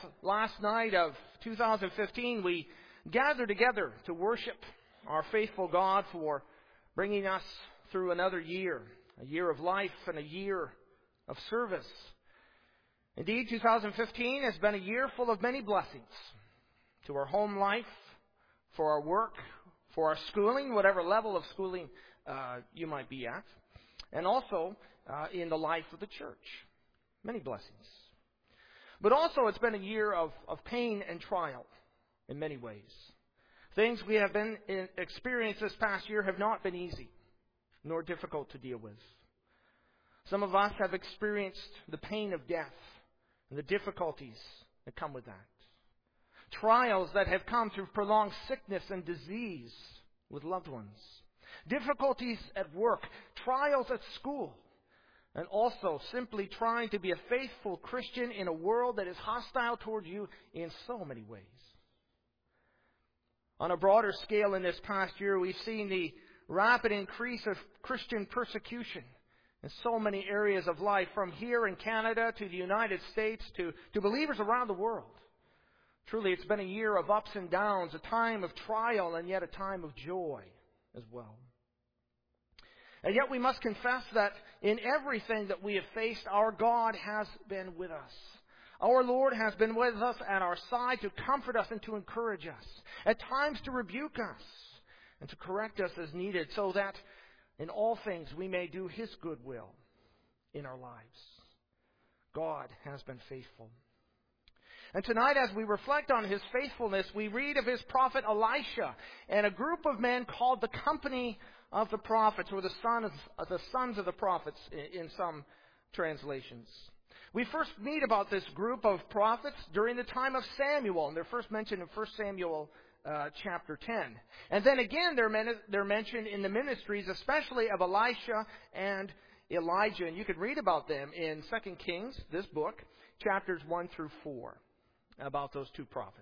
last night of 2015, we gather together to worship our faithful God for bringing us through another year, a year of life and a year of service. Indeed, 2015 has been a year full of many blessings to our home life, for our work, for our schooling, whatever level of schooling you might be at, and also in the life of the church. Many blessings. But also it's been a year of pain and trial in many ways. Things we have been experienced this past year have not been easy, nor difficult to deal with. Some of us have experienced the pain of death and the difficulties that come with that. Trials that have come through prolonged sickness and disease with loved ones. Difficulties at work, trials at school, and also simply trying to be a faithful Christian in a world that is hostile toward you in so many ways. On a broader scale in this past year, we've seen the rapid increase of Christian persecution in so many areas of life, from here in Canada to the United States to believers around the world. Truly, it's been a year of ups and downs, a time of trial and yet a time of joy as well. And yet we must confess that in everything that we have faced, our God has been with us. Our Lord has been with us at our side to comfort us and to encourage us, at times to rebuke us and to correct us as needed, so that in all things we may do His good will in our lives. God has been faithful. And tonight, as we reflect on His faithfulness, we read of His prophet Elisha and a group of men called the company of the prophets, or the sons of the prophets in some translations. We first meet about this group of prophets during the time of Samuel, and they're first mentioned in 1 Samuel chapter 10. And then again, they're mentioned in the ministries, especially of Elisha and Elijah. And you could read about them in 2 Kings, this book, chapters 1 through 4, about those two prophets.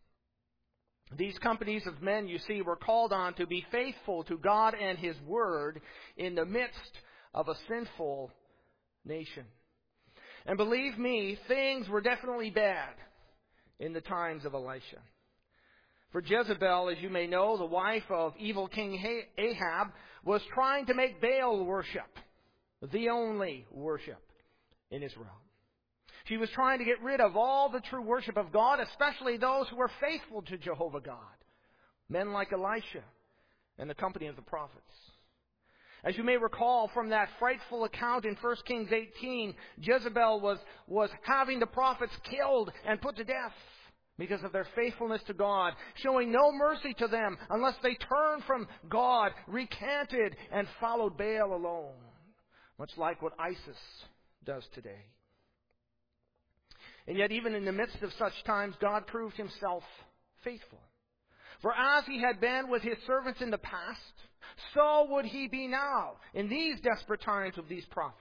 These companies of men, you see, were called on to be faithful to God and His Word in the midst of a sinful nation. And believe me, things were definitely bad in the times of Elisha. For Jezebel, as you may know, the wife of evil King Ahab, was trying to make Baal worship the only worship in Israel. She was trying to get rid of all the true worship of God, especially those who were faithful to Jehovah God. Men like Elisha and the company of the prophets. As you may recall from that frightful account in 1 Kings 18, Jezebel was having the prophets killed and put to death because of their faithfulness to God, showing no mercy to them unless they turned from God, recanted, and followed Baal alone, much like what ISIS does today. And yet, even in the midst of such times, God proved Himself faithful. For as He had been with His servants in the past, so would He be now in these desperate times of these prophets.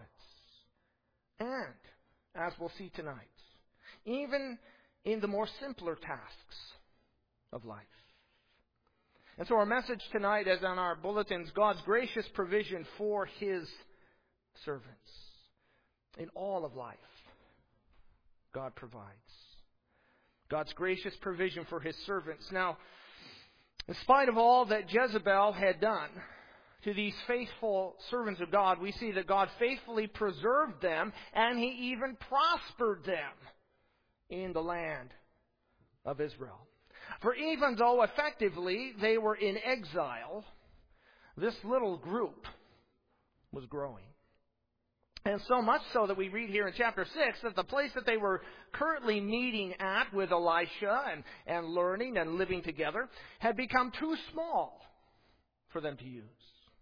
And, as we'll see tonight, even in the more simpler tasks of life. And so our message tonight is on our bulletins, God's gracious provision for His servants. In all of life, God provides. God's gracious provision for His servants. Now, in spite of all that Jezebel had done to these faithful servants of God, we see that God faithfully preserved them, and He even prospered them in the land of Israel. For even though effectively they were in exile, this little group was growing. And so much so that we read here in chapter 6 that the place that they were currently meeting at with Elisha and learning and living together had become too small for them to use.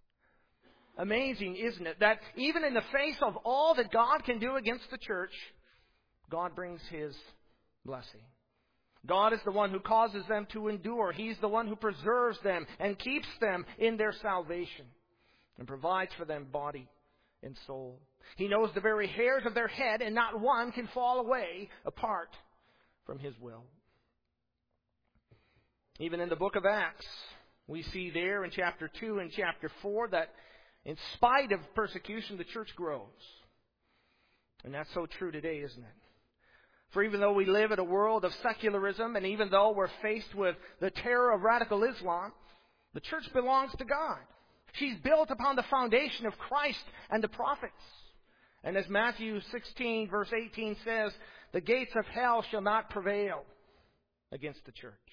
Amazing, isn't it, that even in the face of all that God can do against the church, God brings His blessing. God is the one who causes them to endure. He's the one who preserves them and keeps them in their salvation and provides for them body and soul. He knows the very hairs of their head, and not one can fall away apart from His will. Even in the book of Acts, we see there in chapter 2 and chapter 4 that in spite of persecution, the church grows. And that's so true today, isn't it? For even though we live in a world of secularism, and even though we're faced with the terror of radical Islam, the church belongs to God. She's built upon the foundation of Christ and the prophets. And as Matthew 16, verse 18 says, the gates of hell shall not prevail against the church.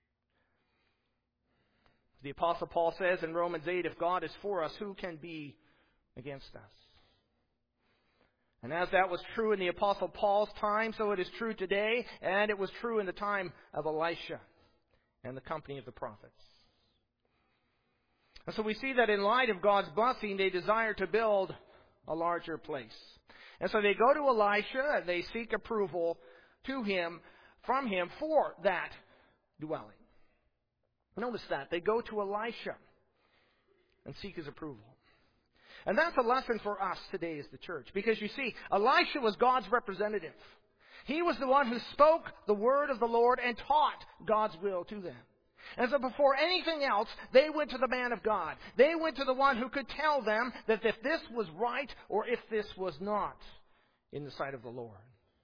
The Apostle Paul says in Romans 8, if God is for us, who can be against us? And as that was true in the Apostle Paul's time, so it is true today, and it was true in the time of Elisha and the company of the prophets. And so we see that in light of God's blessing, they desire to build a larger place. And so they go to Elisha and they seek approval from him for that dwelling. Notice that. They go to Elisha and seek his approval. And that's a lesson for us today as the church. Because you see, Elisha was God's representative. He was the one who spoke the word of the Lord and taught God's will to them. And so before anything else, they went to the man of God. They went to the one who could tell them that if this was right or if this was not in the sight of the Lord.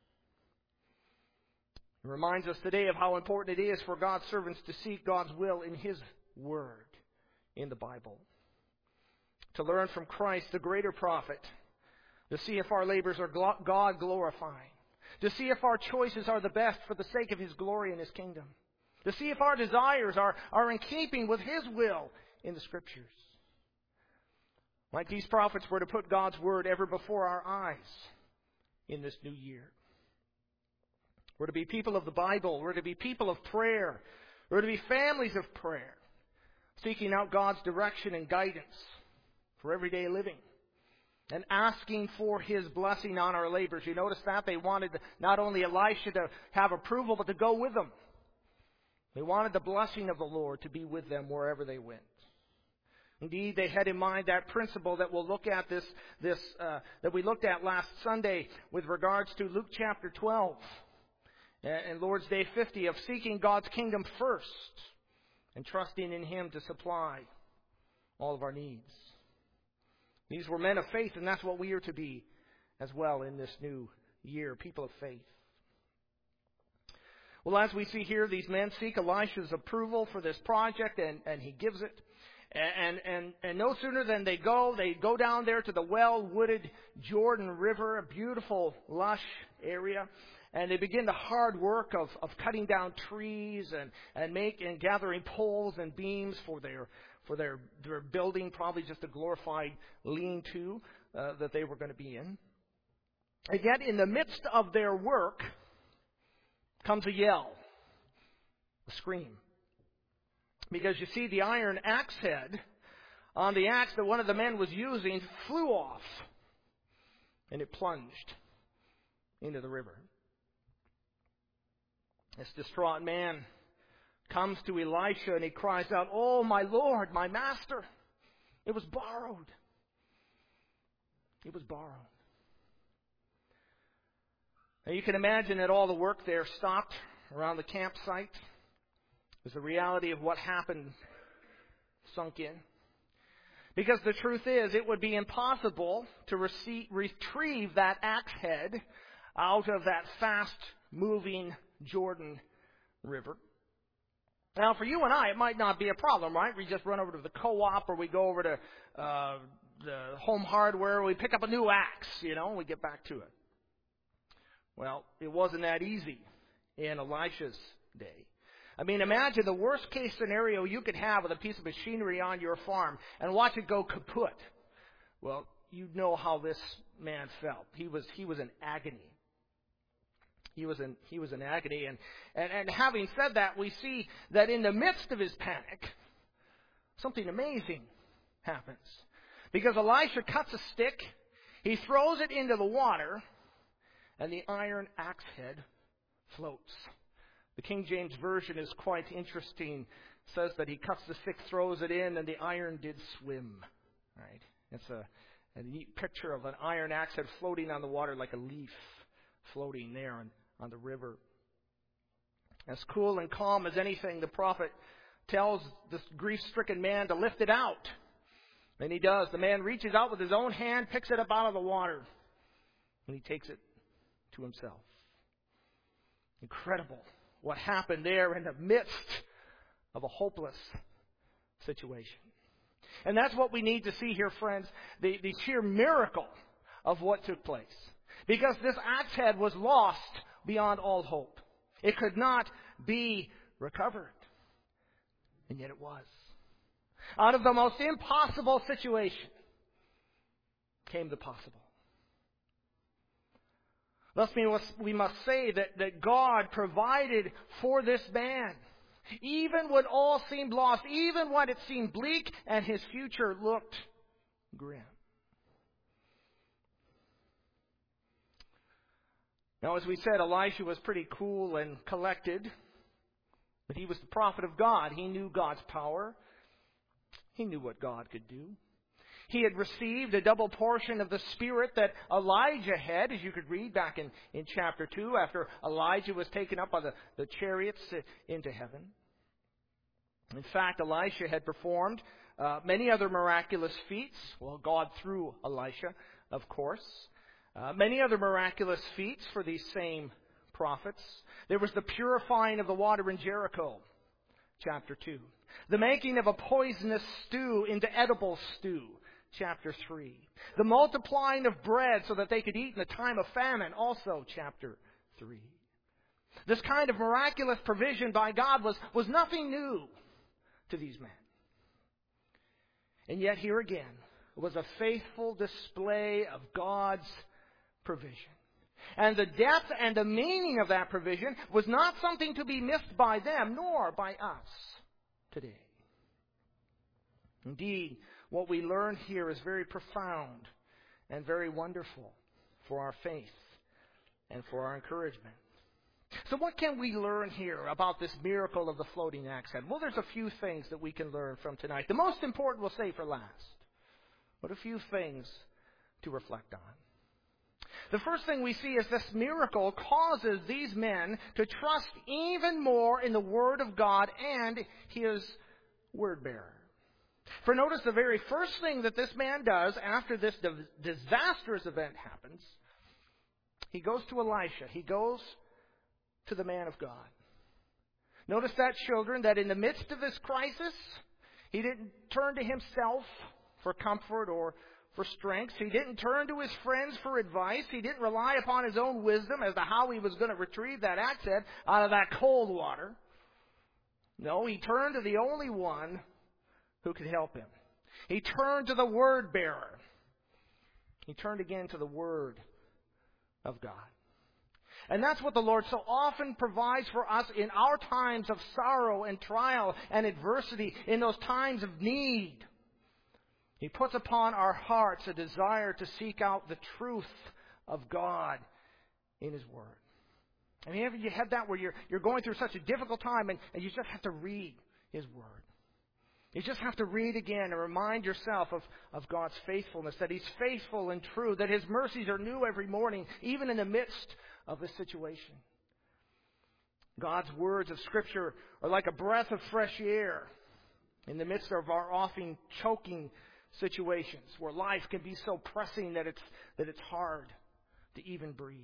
It reminds us today of how important it is for God's servants to seek God's will in His Word in the Bible. To learn from Christ, the greater prophet. To see if our labors are God glorifying. To see if our choices are the best for the sake of His glory and His kingdom. To see if our desires are in keeping with His will in the Scriptures. Like these prophets, we're to put God's Word ever before our eyes in this new year. We're to be people of the Bible. We're to be people of prayer. We're to be families of prayer, seeking out God's direction and guidance for everyday living and asking for His blessing on our labors. You notice that? They wanted not only Elisha to have approval, but to go with them. They wanted the blessing of the Lord to be with them wherever they went. Indeed, they had in mind that principle that we'll look at that we looked at last Sunday with regards to Luke chapter 12 and Lord's Day 50 of seeking God's kingdom first and trusting in Him to supply all of our needs. These were men of faith, and that's what we are to be as well in this new year, people of faith. Well, as we see here, these men seek Elisha's approval for this project, and he gives it. And no sooner than they go down there to the well-wooded Jordan River, a beautiful, lush area, and they begin the hard work of cutting down trees and gathering poles and beams for their building, probably just a glorified lean-to that they were going to be in. And yet, in the midst of their work, comes a yell, a scream. Because you see, the iron axe head on the axe that one of the men was using flew off, and it plunged into the river. This distraught man comes to Elisha and he cries out, "Oh, my Lord, my master, it was borrowed. It was borrowed." Now you can imagine that all the work there stopped around the campsite as the reality of what happened sunk in. Because the truth is, it would be impossible to retrieve that axe head out of that fast-moving Jordan River. Now, for you and I, it might not be a problem, right? We just run over to the co-op or we go over to the Home Hardware, we pick up a new axe, and we get back to it. Well, it wasn't that easy in Elisha's day. I mean, imagine the worst case scenario you could have with a piece of machinery on your farm and watch it go kaput. Well, you know how this man felt. He was in agony. He was in agony. And having said that, we see that in the midst of his panic, something amazing happens. Because Elisha cuts a stick, he throws it into the water, and the iron axe head floats. The King James Version is quite interesting. It says that he cuts the stick, throws it in, and the iron did swim. Right? It's a neat picture of an iron axe head floating on the water like a leaf floating there on the river. As cool and calm as anything, the prophet tells this grief-stricken man to lift it out. And he does. The man reaches out with his own hand, picks it up out of the water, and he takes it to himself. Incredible what happened there in the midst of a hopeless situation. And that's what we need to see here, friends, the sheer miracle of what took place. Because this axe head was lost beyond all hope. It could not be recovered. And yet it was. Out of the most impossible situation came the possible. Thus, we must say that God provided for this man, even when all seemed lost, even when it seemed bleak and his future looked grim. Now, as we said, Elisha was pretty cool and collected, but he was the prophet of God. He knew God's power. He knew what God could do. He had received a double portion of the Spirit that Elijah had, as you could read back in chapter 2, after Elijah was taken up by the chariots into heaven. In fact, Elisha had performed many other miraculous feats. Well, God through Elisha, of course. Many other miraculous feats for these same prophets. There was the purifying of the water in Jericho, chapter 2. The making of a poisonous stew into edible stew, chapter 3. The multiplying of bread so that they could eat in the time of famine, also chapter 3. This kind of miraculous provision by God was nothing new to these men. And yet here again was a faithful display of God's provision. And the depth and the meaning of that provision was not something to be missed by them, nor by us today. Indeed, what we learn here is very profound and very wonderful for our faith and for our encouragement. So what can we learn here about this miracle of the floating axe head? Well, there's a few things that we can learn from tonight. The most important we'll save for last, but a few things to reflect on. The first thing we see is this miracle causes these men to trust even more in the Word of God and His word bearer. For notice the very first thing that this man does after this disastrous event happens, he goes to Elisha. He goes to the man of God. Notice that, children, that in the midst of this crisis, he didn't turn to himself for comfort or for strength. He didn't turn to his friends for advice. He didn't rely upon his own wisdom as to how he was going to retrieve that axe head out of that cold water. No, he turned to the only one who could help him. He turned to the word bearer. He turned again to the Word of God. And that's what the Lord so often provides for us in our times of sorrow and trial and adversity, in those times of need. He puts upon our hearts a desire to seek out the truth of God in His Word. I mean, have you had that where you're going through such a difficult time and you just have to read His Word? You just have to read again and remind yourself of God's faithfulness, that He's faithful and true, that His mercies are new every morning, even in the midst of this situation. God's words of Scripture are like a breath of fresh air in the midst of our often choking situations where life can be so pressing that it's hard to even breathe.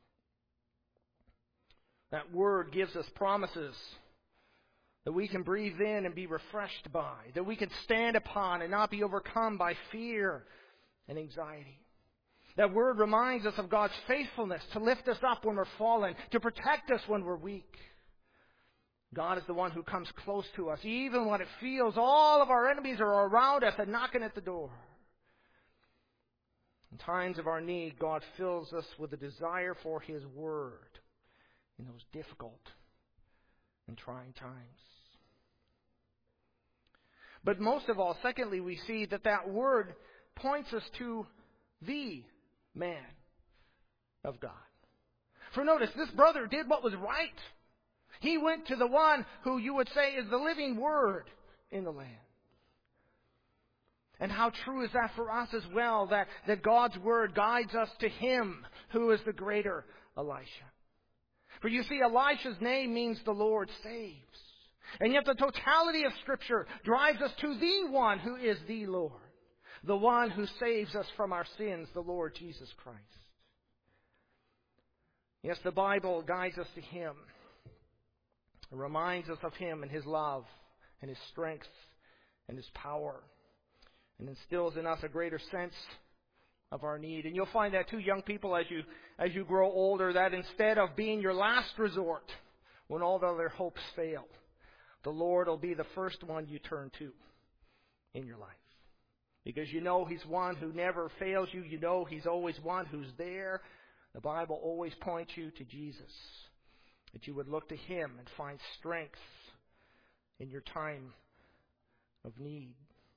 That Word gives us promises that we can breathe in and be refreshed by, that we can stand upon and not be overcome by fear and anxiety. That Word reminds us of God's faithfulness to lift us up when we're fallen, to protect us when we're weak. God is the one who comes close to us, even when it feels all of our enemies are around us and knocking at the door. In times of our need, God fills us with a desire for His Word in those difficult and trying times. But most of all, secondly, we see that Word points us to the man of God. For notice, this brother did what was right. He went to the one who you would say is the living Word in the land. And how true is that for us as well, that God's Word guides us to Him who is the greater Elisha. For you see, Elisha's name means the Lord saves. And yet the totality of Scripture drives us to the one who is the Lord. The one who saves us from our sins, the Lord Jesus Christ. Yes, the Bible guides us to Him. It reminds us of Him and His love and His strength and His power, and instills in us a greater sense of our need. And you'll find that too, young people, as you grow older, that instead of being your last resort when all the other hopes fail, the Lord will be the first one you turn to in your life. Because you know He's one who never fails you. You know He's always one who's there. The Bible always points you to Jesus, that you would look to Him and find strength in your time of need.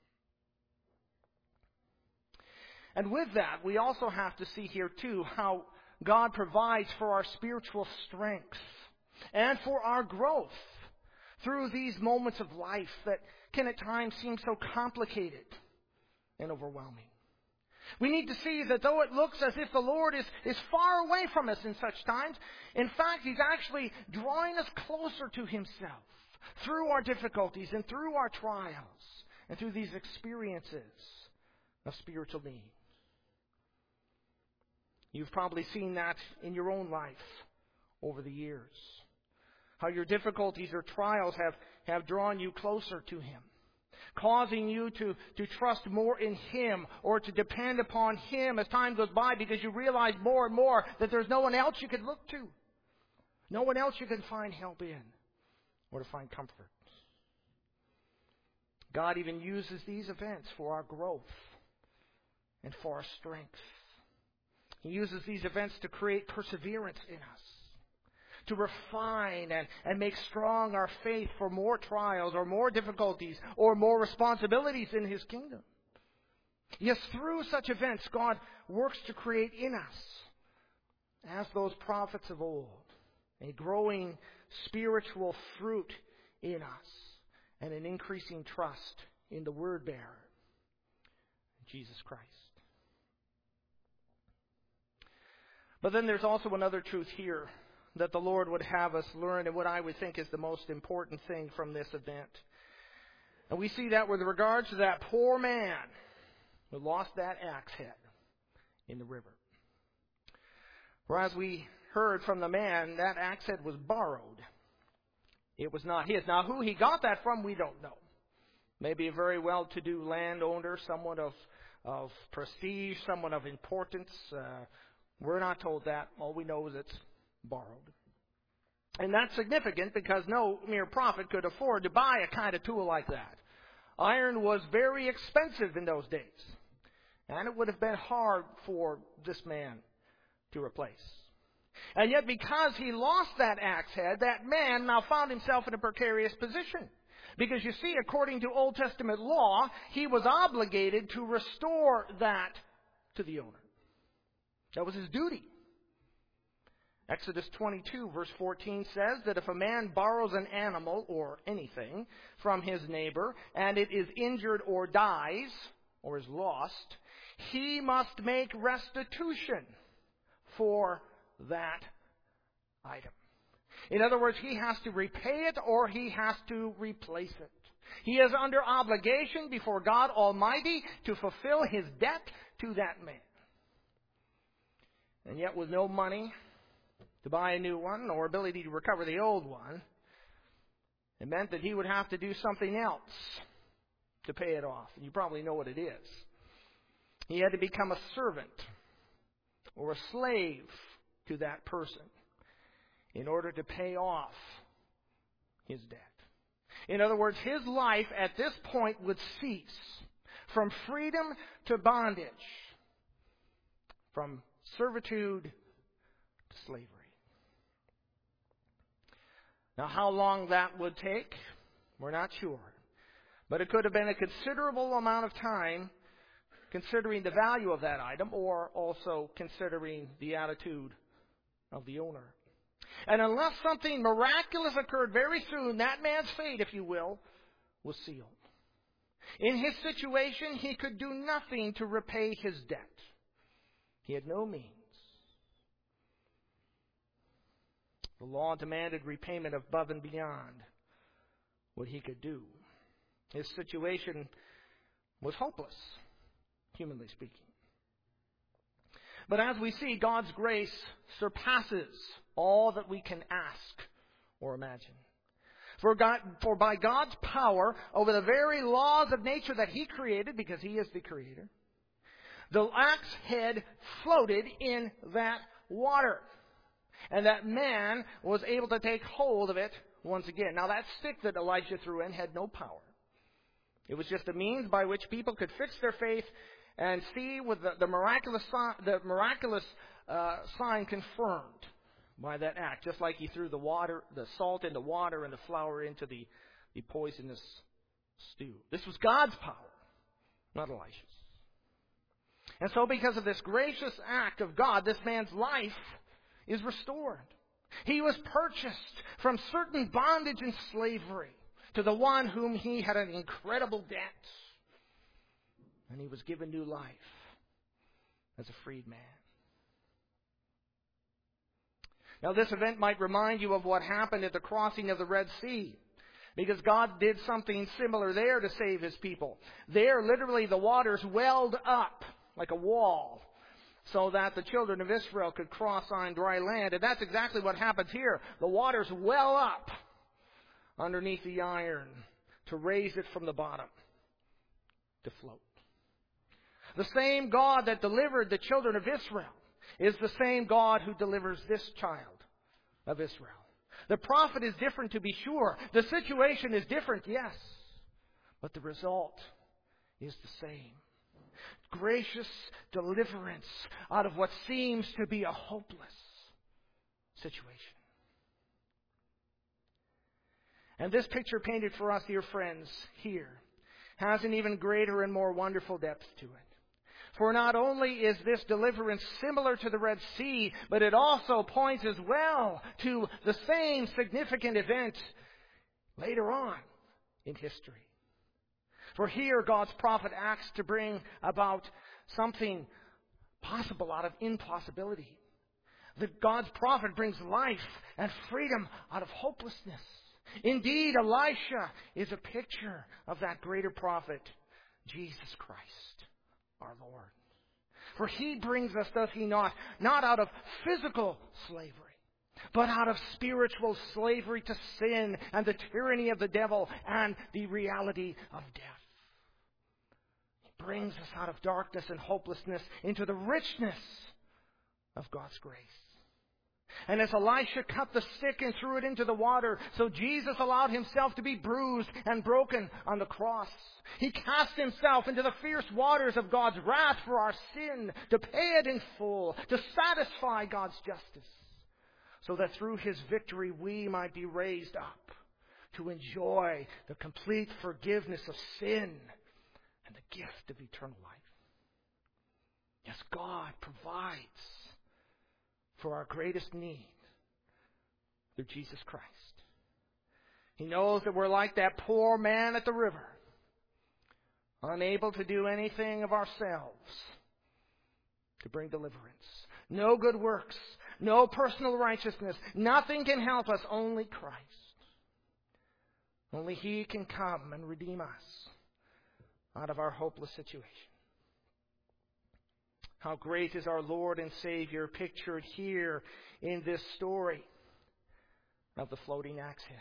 And with that, we also have to see here too how God provides for our spiritual strength and for our growth through these moments of life that can at times seem so complicated and overwhelming. We need to see that though it looks as if the Lord is far away from us in such times, in fact, He's actually drawing us closer to Himself through our difficulties and through our trials and through these experiences of spiritual need. You've probably seen that in your own life over the years. How your difficulties or trials have drawn you closer to Him, causing you to trust more in Him or to depend upon Him as time goes by, because you realize more and more that there's no one else you can look to. No one else you can find help in or to find comfort. God even uses these events for our growth and for our strength. He uses these events to create perseverance in us, to refine and make strong our faith for more trials or more difficulties or more responsibilities in His kingdom. Yes, through such events, God works to create in us, as those prophets of old, a growing spiritual fruit in us and an increasing trust in the Word-bearer, Jesus Christ. But then there's also another truth here that the Lord would have us learn, and what I would think is the most important thing from this event. And we see that with regards to that poor man who lost that axe head in the river. For as we heard from the man, that axe head was borrowed. It was not his. Now, who he got that from, we don't know. Maybe a very well-to-do landowner, someone of prestige, someone of importance. We're not told that. All we know is it's borrowed. And that's significant because no mere prophet could afford to buy a kind of tool like that. Iron was very expensive in those days, and it would have been hard for this man to replace. And yet, because he lost that axe head, that man now found himself in a precarious position. Because you see, according to Old Testament law, he was obligated to restore that to the owner. That was his duty. Exodus 22 verse 14 says that if a man borrows an animal or anything from his neighbor and it is injured or dies or is lost, he must make restitution for that item. In other words, he has to repay it or he has to replace it. He is under obligation before God Almighty to fulfill his debt to that man. And yet with no money to buy a new one or ability to recover the old one, it meant that he would have to do something else to pay it off. And you probably know what it is. He had to become a servant or a slave to that person in order to pay off his debt. In other words, his life at this point would cease from freedom to bondage, from servitude to slavery. Now, how long that would take, we're not sure. But it could have been a considerable amount of time, considering the value of that item, or also considering the attitude of the owner. And unless something miraculous occurred very soon, that man's fate, if you will, was sealed. In his situation, he could do nothing to repay his debt. He had no means. The law demanded repayment above and beyond what he could do. His situation was hopeless, humanly speaking. But as we see, God's grace surpasses all that we can ask or imagine. For by God's power over the very laws of nature that He created, because He is the Creator, the axe head floated in that water. And that man was able to take hold of it once again. Now that stick that Elijah threw in had no power. It was just a means by which people could fix their faith and see with the miraculous sign confirmed by that act. Just like he threw the salt into water and the flour into the poisonous stew. This was God's power, not Elijah's. And so because of this gracious act of God, this man's life is restored. He was purchased from certain bondage and slavery to the one whom he had an incredible debt. And he was given new life as a freed man. Now this event might remind you of what happened at the crossing of the Red Sea, because God did something similar there to save His people. There, literally, the waters welled up like a wall so that the children of Israel could cross on dry land. And that's exactly what happens here. The waters well up underneath the iron to raise it from the bottom to float. The same God that delivered the children of Israel is the same God who delivers this child of Israel. The prophet is different, to be sure. The situation is different, yes. But the result is the same. Gracious deliverance out of what seems to be a hopeless situation. And this picture painted for us, dear friends, here has an even greater and more wonderful depth to it. For not only is this deliverance similar to the Red Sea, but it also points as well to the same significant event later on in history. For here, God's prophet acts to bring about something possible out of impossibility. God's prophet brings life and freedom out of hopelessness. Indeed, Elisha is a picture of that greater prophet, Jesus Christ, our Lord. For He brings us, does He not out of physical slavery, but out of spiritual slavery to sin and the tyranny of the devil and the reality of death. He brings us out of darkness and hopelessness into the richness of God's grace. And as Elisha cut the stick and threw it into the water, so Jesus allowed Himself to be bruised and broken on the cross. He cast Himself into the fierce waters of God's wrath for our sin, to pay it in full, to satisfy God's justice, so that through His victory we might be raised up to enjoy the complete forgiveness of sin and the gift of eternal life. Yes, God provides for our greatest need through Jesus Christ. He knows that we're like that poor man at the river, unable to do anything of ourselves to bring deliverance. No good works, no personal righteousness, nothing can help us, only Christ. Only He can come and redeem us out of our hopeless situation. How great is our Lord and Savior, pictured here in this story of the floating axe head.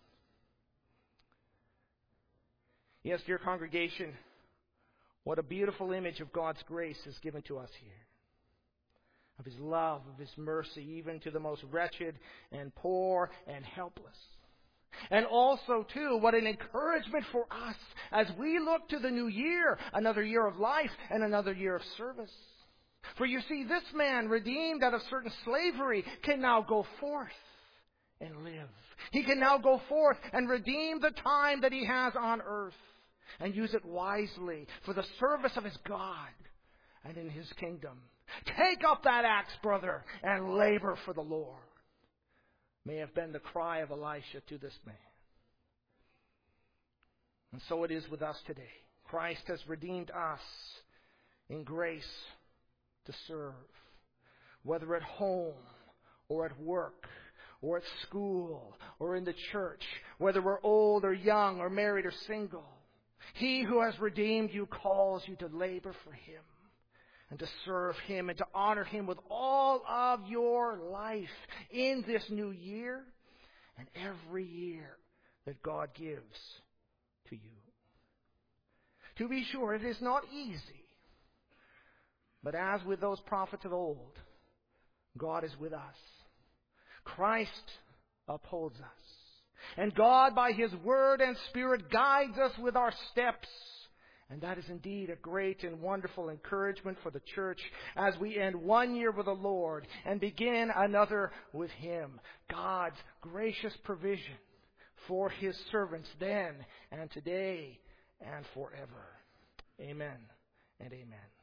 Yes, dear congregation, what a beautiful image of God's grace is given to us here. Of His love, of His mercy, even to the most wretched and poor and helpless. And also, too, what an encouragement for us as we look to the new year, another year of life and another year of service. For you see, this man, redeemed out of certain slavery, can now go forth and live. He can now go forth and redeem the time that he has on earth and use it wisely for the service of his God and in His kingdom. Take up that axe, brother, and labor for the Lord, may have been the cry of Elisha to this man. And so it is with us today. Christ has redeemed us in grace to serve, whether at home or at work or at school or in the church, whether we're old or young or married or single. He who has redeemed you calls you to labor for Him and to serve Him and to honor Him with all of your life in this new year and every year that God gives to you. To be sure, it is not easy. But as with those prophets of old, God is with us. Christ upholds us. And God, by His Word and Spirit, guides us with our steps. And that is indeed a great and wonderful encouragement for the church as we end one year with the Lord and begin another with Him. God's gracious provision for His servants then and today and forever. Amen and amen.